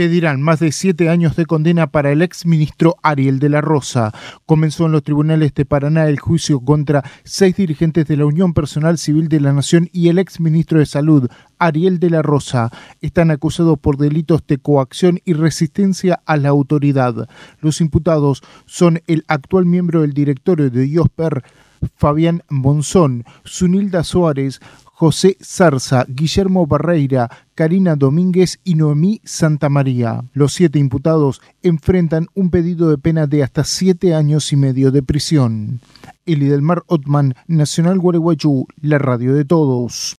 pedirán más de 7 años de condena para el exministro Ariel de la Rosa. Comenzó en los tribunales de Paraná el juicio contra 6 dirigentes de la Unión Personal Civil de la Nación y el exministro de Salud, Ariel de la Rosa. Están acusados por delitos de coacción y resistencia a la autoridad. Los imputados son el actual miembro del directorio de IOSPER, Fabián Monzón, Zunilda Suárez, José Zarza, Guillermo Barreira, Karina Domínguez y Noemí Santamaría. Los 7 imputados enfrentan un pedido de pena de hasta 7 años y medio de prisión. Elidelmar Otman, Nacional Gualeguaychú, la radio de todos.